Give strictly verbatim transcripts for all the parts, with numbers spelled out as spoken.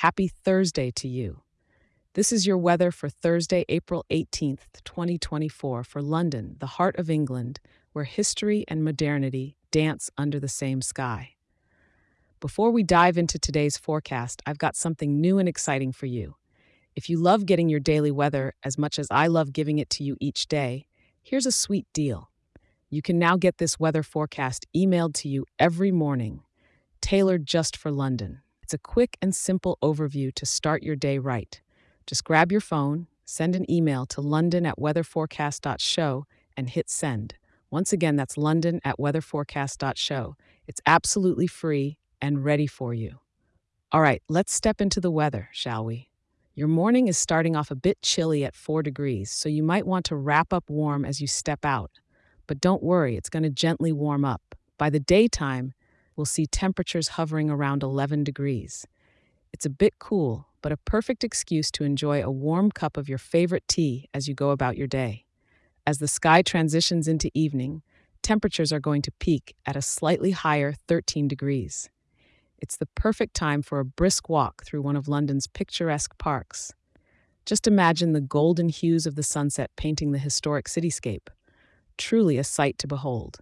Happy Thursday to you. This is your weather for Thursday, April eighteenth, twenty twenty-four, for London, the heart of England, where history and modernity dance under the same sky. Before we dive into today's forecast, I've got something new and exciting for you. If you love getting your daily weather as much as I love giving it to you each day, here's a sweet deal. You can now get this weather forecast emailed to you every morning, tailored just for London. It's a quick and simple overview to start your day right. Just grab your phone, send an email to london at weatherforecast dot show, and hit send. Once again, that's london at weatherforecast dot show. It's absolutely free and ready for you. All right, let's step into the weather, shall we? Your morning is starting off a bit chilly at four degrees, so you might want to wrap up warm as you step out. But don't worry, it's going to gently warm up. By the daytime, we'll see temperatures hovering around eleven degrees. It's a bit cool, but a perfect excuse to enjoy a warm cup of your favorite tea as you go about your day. As the sky transitions into evening, temperatures are going to peak at a slightly higher thirteen degrees. It's the perfect time for a brisk walk through one of London's picturesque parks. Just imagine the golden hues of the sunset painting the historic cityscape. Truly a sight to behold.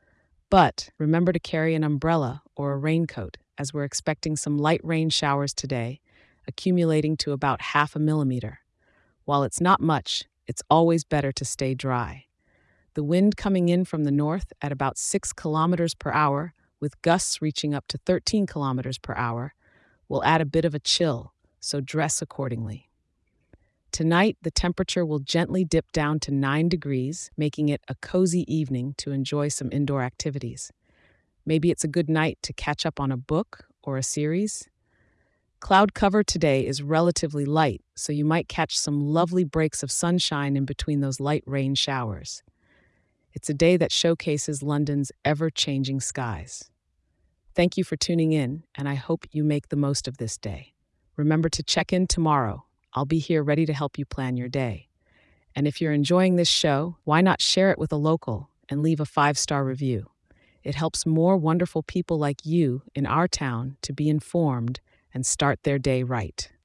But remember to carry an umbrella or a raincoat, as we're expecting some light rain showers today, accumulating to about half a millimeter. While it's not much, it's always better to stay dry. The wind coming in from the north at about six kilometers per hour, with gusts reaching up to thirteen kilometers per hour, will add a bit of a chill, so dress accordingly. Tonight, the temperature will gently dip down to nine degrees, making it a cozy evening to enjoy some indoor activities. Maybe it's a good night to catch up on a book or a series. Cloud cover today is relatively light, so you might catch some lovely breaks of sunshine in between those light rain showers. It's a day that showcases London's ever-changing skies. Thank you for tuning in, and I hope you make the most of this day. Remember to check in tomorrow. I'll be here ready to help you plan your day. And if you're enjoying this show, why not share it with a local and leave a five-star review? It helps more wonderful people like you in our town to be informed and start their day right.